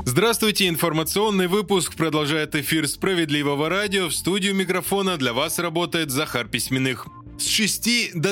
Здравствуйте, информационный выпуск продолжает эфир «Справедливого радио». В студию микрофона для вас работает Захар Письменных. С 6 до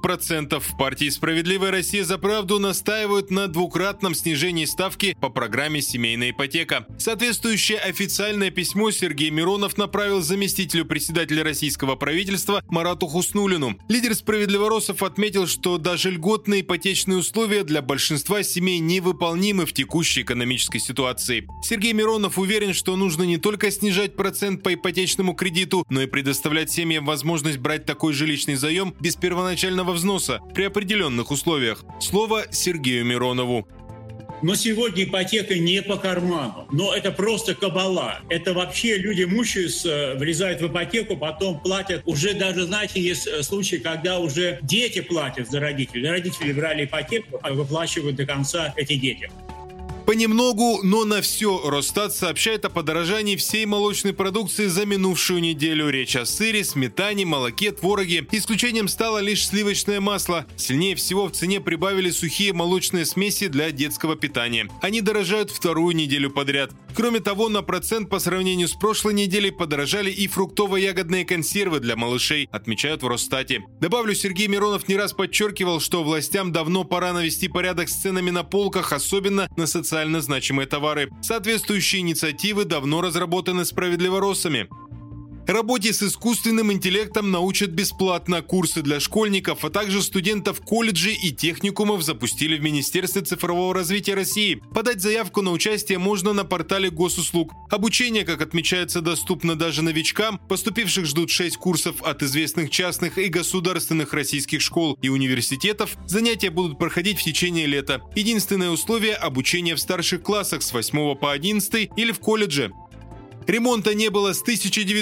3% в партии «Справедливая Россия за правду» настаивают на двукратном снижении ставки по программе «Семейная ипотека». Соответствующее официальное письмо Сергей Миронов направил заместителю председателя российского правительства Марату Хуснуллину. Лидер «Справедливоросов» отметил, что даже льготные ипотечные условия для большинства семей невыполнимы в текущей экономической ситуации. Сергей Миронов уверен, что нужно не только снижать процент по ипотечному кредиту, но и предоставлять семьям возможность брать такой жилищный заем без первоначального взноса при определенных условиях. Слово Сергею Миронову. Но сегодня ипотека не по карману. Но это просто кабала. Это вообще люди мучаются, влезают в ипотеку, потом платят. Уже даже, знаете, есть случаи, когда уже дети платят за родителей. Родители брали ипотеку, а выплачивают до конца эти дети. Понемногу, но на все Росстат сообщает о подорожании всей молочной продукции за минувшую неделю. Речь о сыре, сметане, молоке, твороге. Исключением стало лишь сливочное масло. Сильнее всего в цене прибавили сухие молочные смеси для детского питания. Они дорожают вторую неделю подряд. Кроме того, на процент по сравнению с прошлой неделей подорожали и фруктово-ягодные консервы для малышей, отмечают в Росстате. Добавлю, Сергей Миронов не раз подчеркивал, что властям давно пора навести порядок с ценами на полках, особенно на социально значимые товары. Соответствующие инициативы давно разработаны справедливоросами. Работе с искусственным интеллектом научат бесплатно. Курсы для школьников, а также студентов колледжей и техникумов запустили в Министерстве цифрового развития России. Подать заявку на участие можно на портале госуслуг. Обучение, как отмечается, доступно даже новичкам. Поступивших ждут 6 курсов от известных частных и государственных российских школ и университетов. Занятия будут проходить в течение лета. Единственное условие – обучение в старших классах с 8 по 11 или в колледже. Ремонта не было с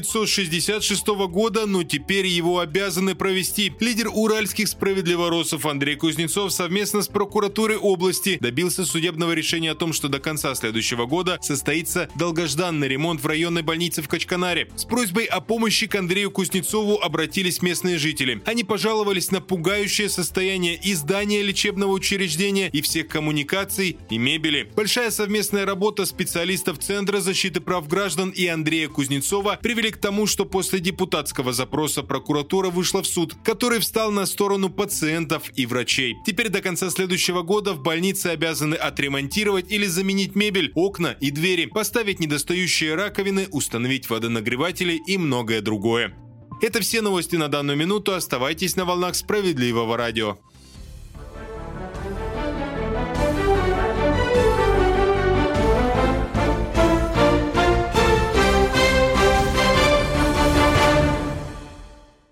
1966 года, но теперь его обязаны провести. Лидер уральских справедливоросов Андрей Кузнецов совместно с прокуратурой области добился судебного решения о том, что до конца следующего года состоится долгожданный ремонт в районной больнице в Качканаре. С просьбой о помощи к Андрею Кузнецову обратились местные жители. Они пожаловались на пугающее состояние и здания лечебного учреждения, и всех коммуникаций, и мебели. Большая совместная работа специалистов Центра защиты прав граждан и Андрея Кузнецова привели к тому, что после депутатского запроса прокуратура вышла в суд, который встал на сторону пациентов и врачей. Теперь до конца следующего года в больнице обязаны отремонтировать или заменить мебель, окна и двери, поставить недостающие раковины, установить водонагреватели и многое другое. Это все новости на данную минуту. Оставайтесь на волнах Справедливого радио.